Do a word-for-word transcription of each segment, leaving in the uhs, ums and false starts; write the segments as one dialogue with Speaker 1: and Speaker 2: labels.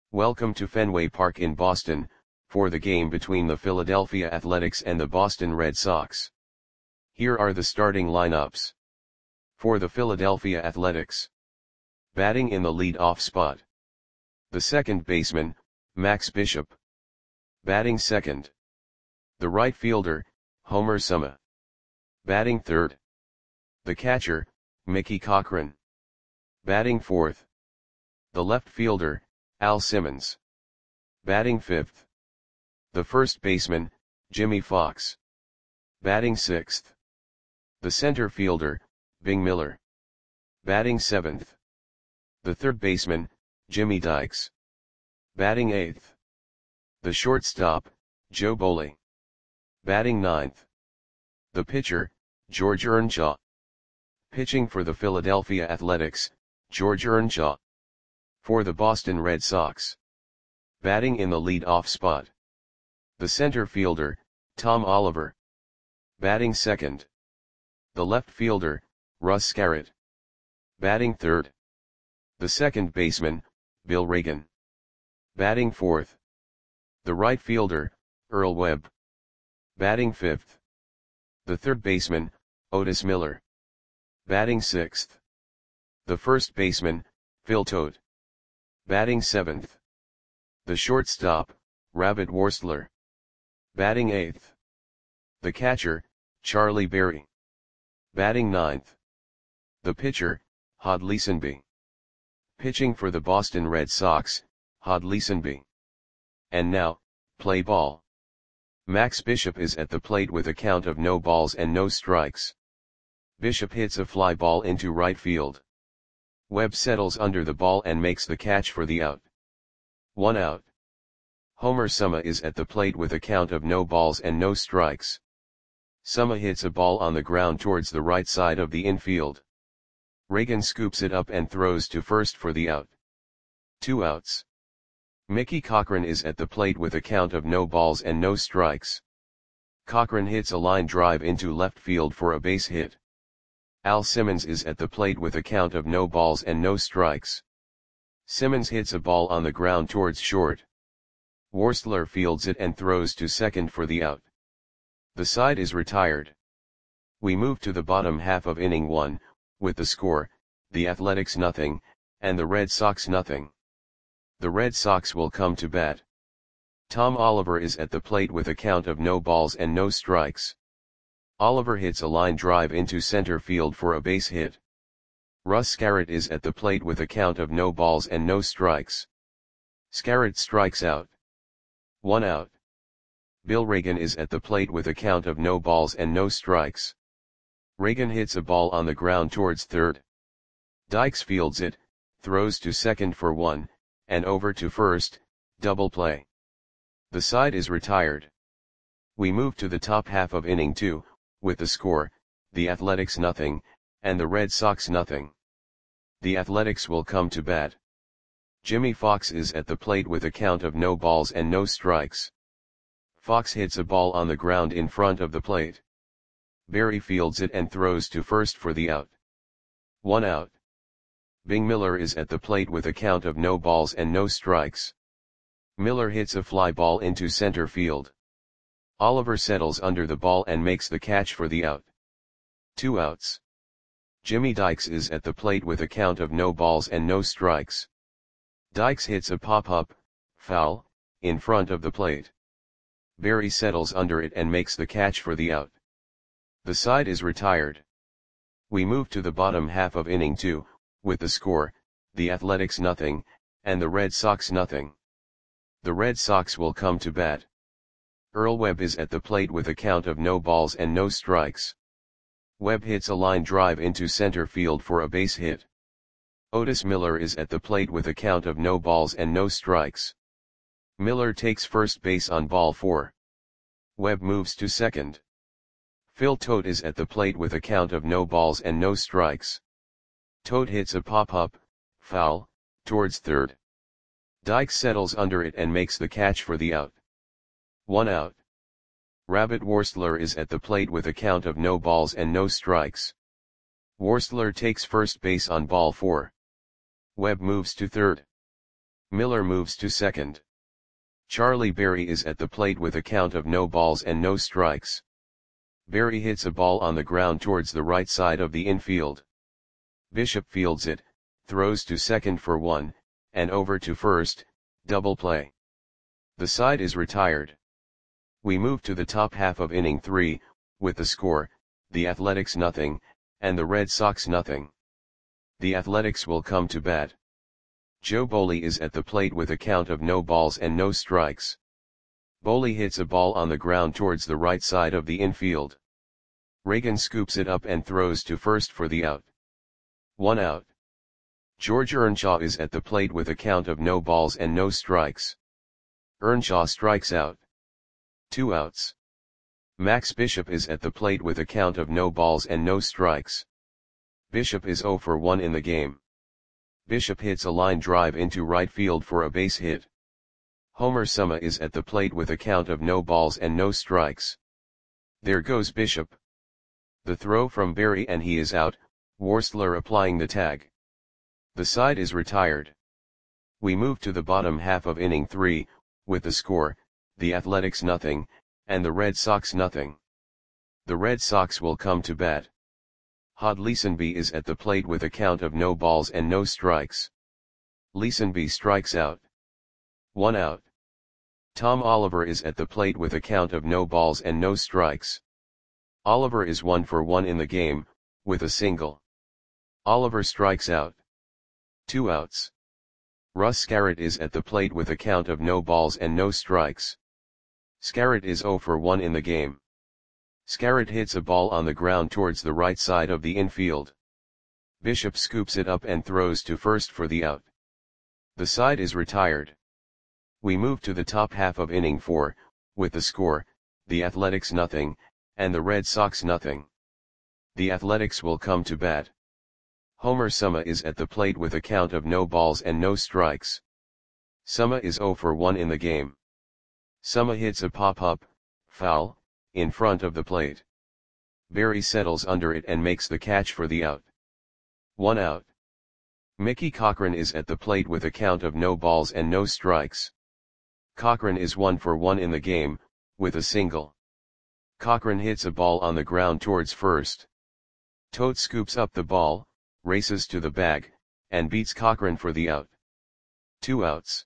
Speaker 1: Welcome to Fenway Park in Boston, for the game between the Philadelphia Athletics and the Boston Red Sox. Here are the starting lineups. For the Philadelphia Athletics. Batting in the lead-off spot. The second baseman, Max Bishop. Batting second. The right fielder, Homer Suma. Batting third. The catcher, Mickey Cochrane. Batting fourth. The left fielder, Al Simmons. Batting fifth. The first baseman, Jimmie Foxx. Batting sixth. The center fielder, Bing Miller. Batting seventh. The third baseman, Jimmy Dykes. Batting eighth. The shortstop, Joe Boley. Batting ninth. The pitcher, George Earnshaw. Pitching for the Philadelphia Athletics, George Earnshaw. For the Boston Red Sox. Batting in the lead-off spot. The center fielder, Tom Oliver. Batting second. The left fielder, Russ Scarrett. Batting third. The second baseman, Bill Reagan. Batting fourth. The right fielder, Earl Webb. Batting fifth. The third baseman, Otis Miller. Batting sixth. The first baseman, Phil Todt. Batting seventh. The shortstop, Rabbit Worstler. Batting eighth. The catcher, Charlie Berry. Batting ninth. The pitcher, Hod Leesonby. Pitching for the Boston Red Sox, Hod Leesonby. And now, play ball. Max Bishop is at the plate with a count of no balls and no strikes. Bishop hits a fly ball into right field. Webb settles under the ball and makes the catch for the out. One out. Homer Suma is at the plate with a count of no balls and no strikes. Suma hits a ball on the ground towards the right side of the infield. Reagan scoops it up and throws to first for the out. Two outs. Mickey Cochrane is at the plate with a count of no balls and no strikes. Cochrane hits a line drive into left field for a base hit. Al Simmons is at the plate with a count of no balls and no strikes. Simmons hits a ball on the ground towards short. Worstler fields it and throws to second for the out. The side is retired. We move to the bottom half of inning one, with the score, the Athletics nothing, and the Red Sox nothing. The Red Sox will come to bat. Tom Oliver is at the plate with a count of no balls and no strikes. Oliver hits a line drive into center field for a base hit. Russ Scarrett is at the plate with a count of no balls and no strikes. Scarrett strikes out. One out. Bill Reagan is at the plate with a count of no balls and no strikes. Reagan hits a ball on the ground towards third. Dykes fields it, throws to second for one, and over to first, double play. The side is retired. We move to the top half of inning two, with the score, the Athletics nothing, and the Red Sox nothing. The Athletics will come to bat. Jimmie Foxx is at the plate with a count of no balls and no strikes. Foxx hits a ball on the ground in front of the plate. Berry fields it and throws to first for the out. One out. Bing Miller is at the plate with a count of no balls and no strikes. Miller hits a fly ball into center field. Oliver settles under the ball and makes the catch for the out. Two outs. Jimmy Dykes is at the plate with a count of no balls and no strikes. Dykes hits a pop-up, foul, in front of the plate. Berry settles under it and makes the catch for the out. The side is retired. We move to the bottom half of inning two, with the score, the Athletics nothing, and the Red Sox nothing. The Red Sox will come to bat. Earl Webb is at the plate with a count of no balls and no strikes. Webb hits a line drive into center field for a base hit. Otis Miller is at the plate with a count of no balls and no strikes. Miller takes first base on ball four. Webb moves to second. Phil Todt is at the plate with a count of no balls and no strikes. Todt hits a pop-up, foul, towards third. Dykes settles under it and makes the catch for the out. One out. Rabbit Worstler is at the plate with a count of no balls and no strikes. Worstler takes first base on ball four. Webb moves to third. Miller moves to second. Charlie Berry is at the plate with a count of no balls and no strikes. Berry hits a ball on the ground towards the right side of the infield. Bishop fields it, throws to second for one, and over to first, double play. The side is retired. We move to the top half of inning three, with the score, the Athletics nothing, and the Red Sox nothing. The Athletics will come to bat. Joe Boley is at the plate with a count of no balls and no strikes. Boley hits a ball on the ground towards the right side of the infield. Reagan scoops it up and throws to first for the out. One out. George Earnshaw is at the plate with a count of no balls and no strikes. Earnshaw strikes out. Two outs. Max Bishop is at the plate with a count of no balls and no strikes. Bishop is oh for one in the game. Bishop hits a line drive into right field for a base hit. Homer Suma is at the plate with a count of no balls and no strikes. There goes Bishop. The throw from Berry and he is out, Worsler applying the tag. The side is retired. We move to the bottom half of inning three, with the score, the Athletics nothing, and the Red Sox nothing. The Red Sox will come to bat. Hod Leesonby is at the plate with a count of no balls and no strikes. Leesonby strikes out. One out. Tom Oliver is at the plate with a count of no balls and no strikes. Oliver is one for one in the game, with a single. Oliver strikes out. Two outs. Russ Scarrett is at the plate with a count of no balls and no strikes. Scarrett is oh for one in the game. Scarrett hits a ball on the ground towards the right side of the infield. Bishop scoops it up and throws to first for the out. The side is retired. We move to the top half of inning four, with the score, the Athletics nothing, and the Red Sox nothing. The Athletics will come to bat. Homer Suma is at the plate with a count of no balls and no strikes. Suma is oh for one in the game. Suma hits a pop-up, foul, in front of the plate. Berry settles under it and makes the catch for the out. One out. Mickey Cochrane is at the plate with a count of no balls and no strikes. Cochrane is one for one in the game, with a single. Cochrane hits a ball on the ground towards first. Tote scoops up the ball, races to the bag, and beats Cochrane for the out. Two outs.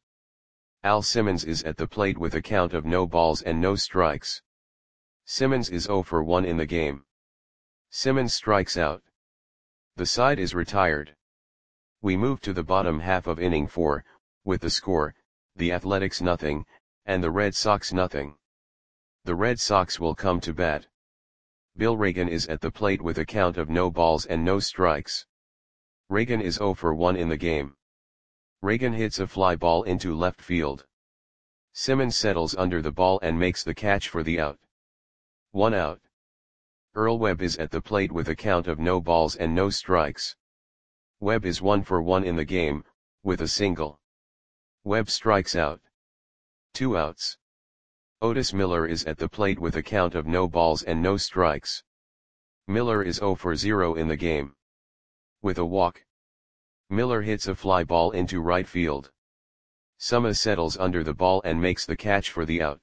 Speaker 1: Al Simmons is at the plate with a count of no balls and no strikes. Simmons is oh for one in the game. Simmons strikes out. The side is retired. We move to the bottom half of inning four, with the score, the Athletics nothing, and the Red Sox nothing. The Red Sox will come to bat. Bill Reagan is at the plate with a count of no balls and no strikes. Reagan is oh for one in the game. Reagan hits a fly ball into left field. Simmons settles under the ball and makes the catch for the out. One out. Earl Webb is at the plate with a count of no balls and no strikes. Webb is one for one in the game, with a single. Webb strikes out. Two outs. Otis Miller is at the plate with a count of no balls and no strikes. Miller is oh for zero in the game. With a walk. Miller hits a fly ball into right field. Suma settles under the ball and makes the catch for the out.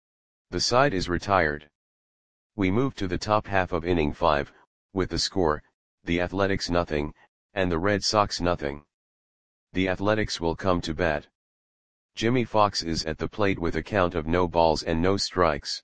Speaker 1: The side is retired. We move to the top half of inning five, with the score, the Athletics nothing, and the Red Sox nothing. The Athletics will come to bat. Jimmy Fox is at the plate with a count of no balls and no strikes.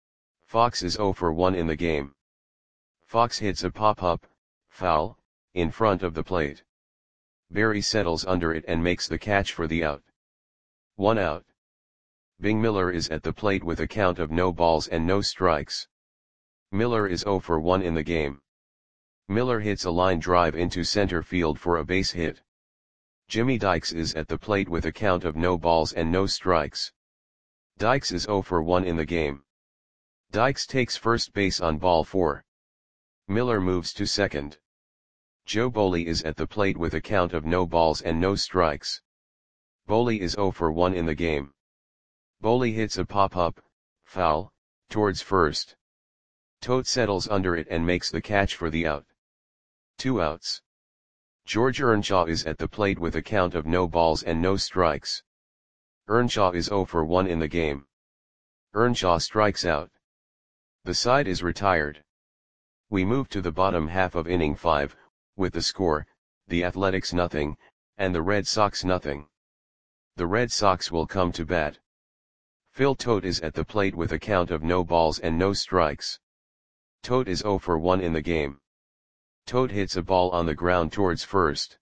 Speaker 1: Fox is oh for one in the game. Fox hits a pop-up, foul, in front of the plate. Berry settles under it and makes the catch for the out. One out. Bing Miller is at the plate with a count of no balls and no strikes. Miller is oh for one in the game. Miller hits a line drive into center field for a base hit. Jimmy Dykes is at the plate with a count of no balls and no strikes. Dykes is oh for one in the game. Dykes takes first base on ball four. Miller moves to second. Joe Boley is at the plate with a count of no balls and no strikes. Boley is oh for one in the game. Boley hits a pop-up, foul, towards first. Tote settles under it and makes the catch for the out. Two outs. George Earnshaw is at the plate with a count of no balls and no strikes. Earnshaw is zero for one in the game. Earnshaw strikes out. The side is retired. We move to the bottom half of inning five, with the score, the Athletics nothing, and the Red Sox nothing. The Red Sox will come to bat. Phil Tote is at the plate with a count of no balls and no strikes. Tote is zero for one in the game. Tote hits a ball on the ground towards first.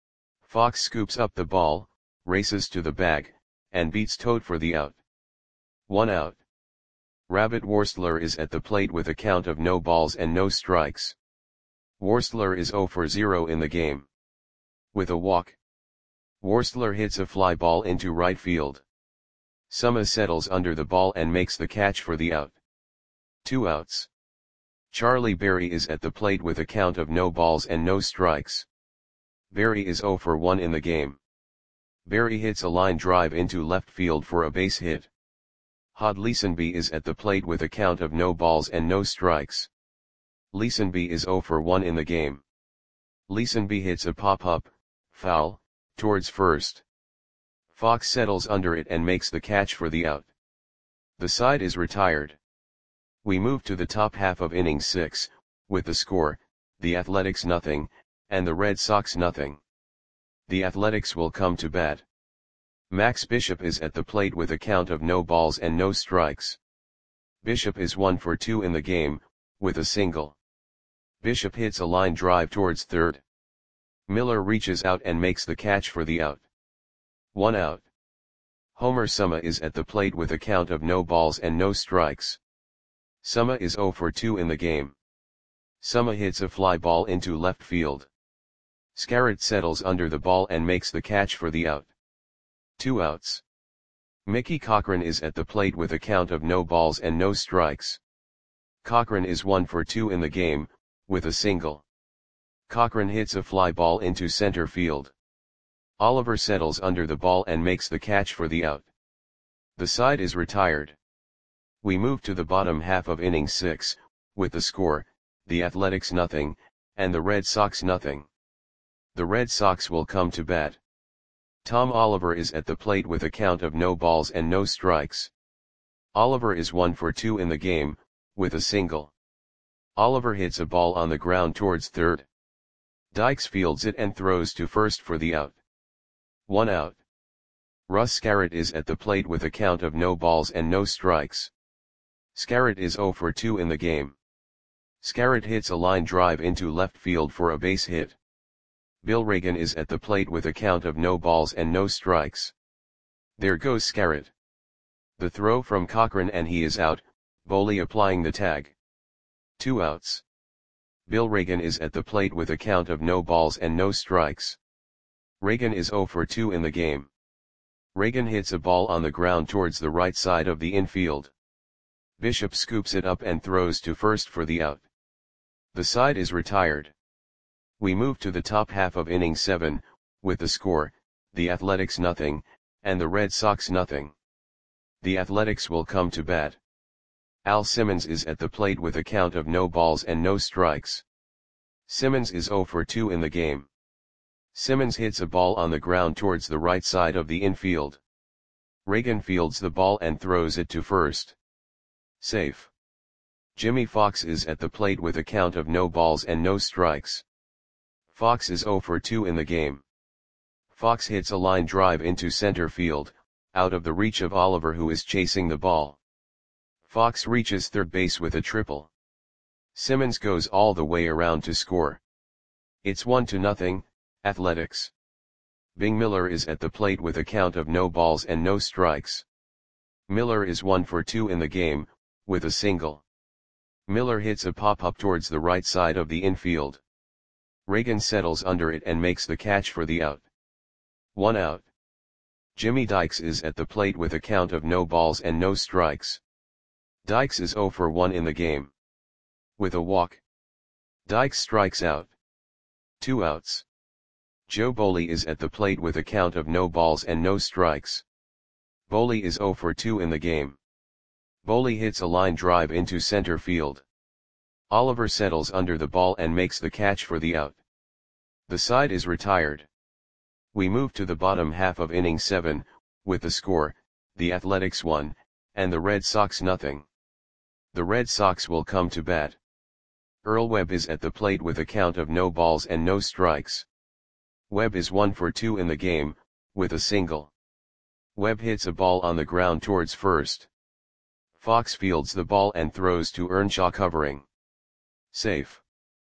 Speaker 1: Fox scoops up the ball, races to the bag, and beats Tote for the out. One out. Rabbit Worstler is at the plate with a count of no balls and no strikes. Worstler is zero for zero in the game. With a walk, Worstler hits a fly ball into right field. Summa settles under the ball and makes the catch for the out. Two outs. Charlie Berry is at the plate with a count of no balls and no strikes. Berry is zero for one in the game. Berry hits a line drive into left field for a base hit. Hod Leesonby is at the plate with a count of no balls and no strikes. Leesonby is zero for one in the game. Leesonby hits a pop-up, foul, towards first. Fox settles under it and makes the catch for the out. The side is retired. We move to the top half of inning six, with the score, the Athletics nothing, and the Red Sox nothing. The Athletics will come to bat. Max Bishop is at the plate with a count of no balls and no strikes. Bishop is one for two in the game, with a single. Bishop hits a line drive towards third. Miller reaches out and makes the catch for the out. One out. Homer Summa is at the plate with a count of no balls and no strikes. Summa is zero for two in the game. Summa hits a fly ball into left field. Scarrett settles under the ball and makes the catch for the out. Two outs. Mickey Cochran is at the plate with a count of no balls and no strikes. Cochran is one for two in the game, with a single. Cochran hits a fly ball into center field. Oliver settles under the ball and makes the catch for the out. The side is retired. We move to the bottom half of inning six, with the score, the Athletics nothing, and the Red Sox nothing. The Red Sox will come to bat. Tom Oliver is at the plate with a count of no balls and no strikes. Oliver is one for two in the game, with a single. Oliver hits a ball on the ground towards third. Dykes fields it and throws to first for the out. One out. Russ Scarrett is at the plate with a count of no balls and no strikes. Scarrett is zero for two in the game. Scarrett hits a line drive into left field for a base hit. Bill Reagan is at the plate with a count of no balls and no strikes. There goes Scarrett. The throw from Cochran and he is out, Boley applying the tag. Two outs. Bill Reagan is at the plate with a count of no balls and no strikes. Reagan is zero for two in the game. Reagan hits a ball on the ground towards the right side of the infield. Bishop scoops it up and throws to first for the out. The side is retired. We move to the top half of inning seven, with the score, the Athletics nothing, and the Red Sox nothing. The Athletics will come to bat. Al Simmons is at the plate with a count of no balls and no strikes. Simmons is zero for two in the game. Simmons hits a ball on the ground towards the right side of the infield. Reagan fields the ball and throws it to first. Safe. Jimmy Fox is at the plate with a count of no balls and no strikes. Fox is zero for two in the game. Fox hits a line drive into center field, out of the reach of Oliver who is chasing the ball. Fox reaches third base with a triple. Simmons goes all the way around to score. It's one to nothing, Athletics. Bing Miller is at the plate with a count of no balls and no strikes. Miller is one for two in the game, with a single. Miller hits a pop-up towards the right side of the infield. Reagan settles under it and makes the catch for the out. One out. Jimmy Dykes is at the plate with a count of no balls and no strikes. Dykes is zero for one in the game. With a walk, Dykes strikes out. Two outs. Joe Boley is at the plate with a count of no balls and no strikes. Boley is zero for two in the game. Boley hits a line drive into center field. Oliver settles under the ball and makes the catch for the out. The side is retired. We move to the bottom half of inning seven, with the score, the Athletics one, and the Red Sox nothing. The Red Sox will come to bat. Earl Webb is at the plate with a count of no balls and no strikes. Webb is one for two in the game, with a single. Webb hits a ball on the ground towards first. Fox fields the ball and throws to Earnshaw covering. Safe.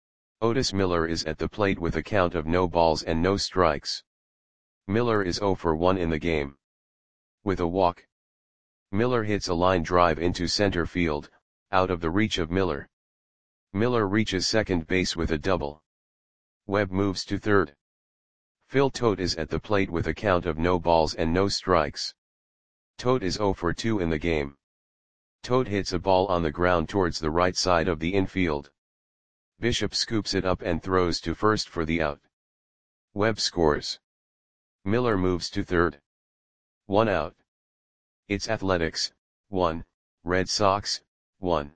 Speaker 1: Otis Miller is at the plate with a count of no balls and no strikes. Miller is zero for one in the game. With a walk. Miller hits a line drive into center field, out of the reach of Miller. Miller reaches second base with a double. Webb moves to third. Phil Tote is at the plate with a count of no balls and no strikes. Tote is zero for two in the game. Tote hits a ball on the ground towards the right side of the infield. Bishop scoops it up and throws to first for the out. Webb scores. Miller moves to third. One out. It's Athletics, one, Red Sox, one.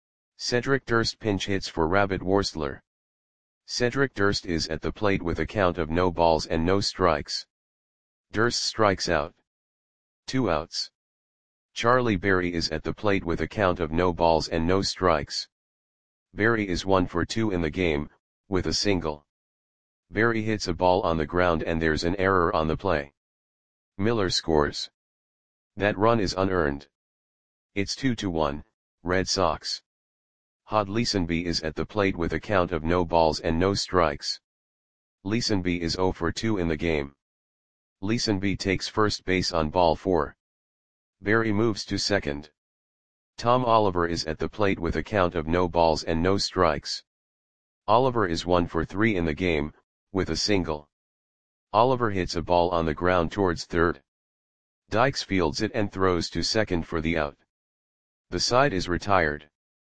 Speaker 1: Cedric Durst pinch hits for Rabbit Worsler. Cedric Durst is at the plate with a count of no balls and no strikes. Durst strikes out. Two outs. Charlie Berry is at the plate with a count of no balls and no strikes. Berry is one for two in the game, with a single. Berry hits a ball on the ground and there's an error on the play. Miller scores. That run is unearned. It's two to one, Red Sox. Hod Leesonby is at the plate with a count of no balls and no strikes. Leesonby is zero for two in the game. Leesonby takes first base on ball four. Berry moves to second. Tom Oliver is at the plate with a count of no balls and no strikes. Oliver is one for three in the game, with a single. Oliver hits a ball on the ground towards third. Dykes fields it and throws to second for the out. The side is retired.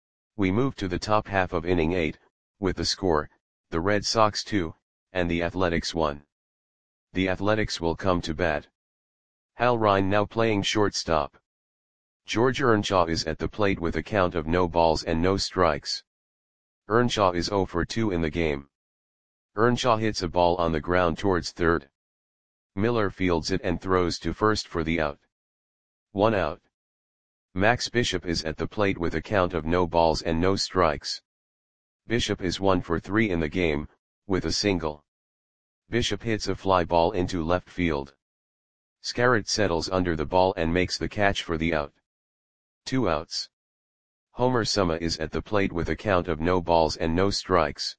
Speaker 1: We move to the top half of inning eight, with the score, the Red Sox two, and the Athletics one. The Athletics will come to bat. Hal Ryan now playing shortstop. George Earnshaw is at the plate with a count of no balls and no strikes. Earnshaw is zero for two in the game. Earnshaw hits a ball on the ground towards third. Miller fields it and throws to first for the out. One out. Max Bishop is at the plate with a count of no balls and no strikes. Bishop is one for three in the game, with a single. Bishop hits a fly ball into left field. Scarrett settles under the ball and makes the catch for the out. Two outs. Homer Summa is at the plate with a count of no balls and no strikes.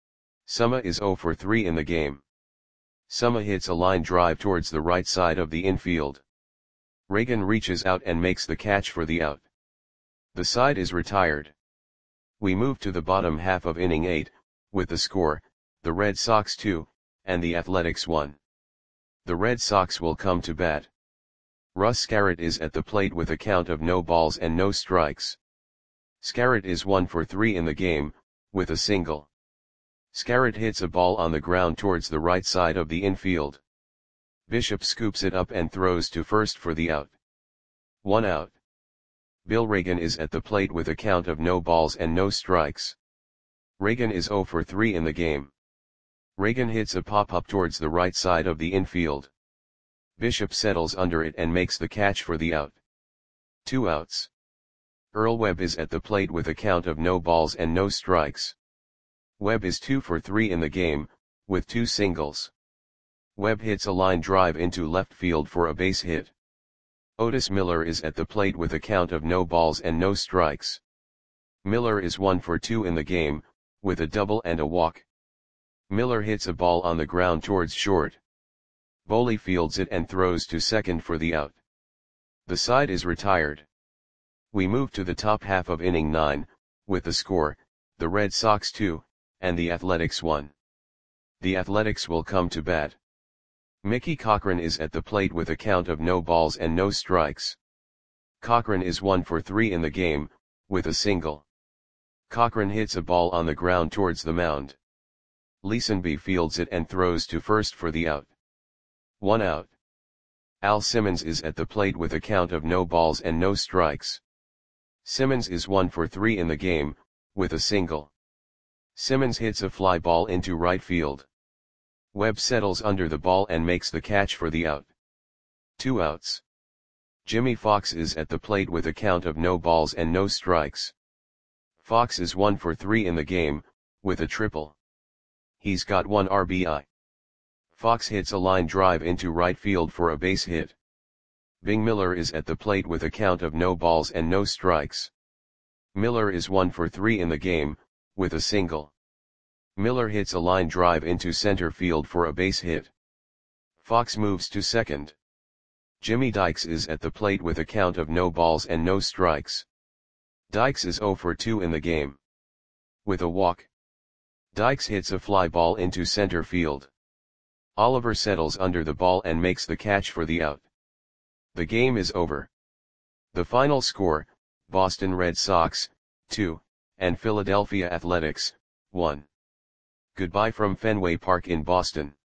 Speaker 1: Summa is zero for three in the game. Summa hits a line drive towards the right side of the infield. Reagan reaches out and makes the catch for the out. The side is retired. We move to the bottom half of inning eight, with the score, the Red Sox two, and the Athletics one. The Red Sox will come to bat. Russ Scarrett is at the plate with a count of no balls and no strikes. Scarrett is one for three in the game, with a single. Scarrett hits a ball on the ground towards the right side of the infield. Bishop scoops it up and throws to first for the out. One out. Bill Reagan is at the plate with a count of no balls and no strikes. Reagan is zero for three in the game. Reagan hits a pop-up towards the right side of the infield. Bishop settles under it and makes the catch for the out. Two outs. Earl Webb is at the plate with a count of no balls and no strikes. Webb is two for three in the game, with two singles. Webb hits a line drive into left field for a base hit. Otis Miller is at the plate with a count of no balls and no strikes. Miller is one for two in the game, with a double and a walk. Miller hits a ball on the ground towards short. Boley fields it and throws to second for the out. The side is retired. We move to the top half of inning nine, with the score, the Red Sox two, and the Athletics one. The Athletics will come to bat. Mickey Cochrane is at the plate with a count of no balls and no strikes. Cochrane is one for three in the game, with a single. Cochrane hits a ball on the ground towards the mound. Leesonby fields it and throws to first for the out. One out. Al Simmons is at the plate with a count of no balls and no strikes. Simmons is one for three in the game, with a single. Simmons hits a fly ball into right field. Webb settles under the ball and makes the catch for the out. Two outs. Jimmy Fox is at the plate with a count of no balls and no strikes. Fox is one for three in the game, with a triple. He's got one R B I. Fox hits a line drive into right field for a base hit. Bing Miller is at the plate with a count of no balls and no strikes. Miller is one for three in the game, with a single. Miller hits a line drive into center field for a base hit. Fox moves to second. Jimmy Dykes is at the plate with a count of no balls and no strikes. Dykes is zero for two in the game. With a walk. Dykes hits a fly ball into center field. Oliver settles under the ball and makes the catch for the out. The game is over. The final score, Boston Red Sox, two, and Philadelphia Athletics, one. Goodbye from Fenway Park in Boston.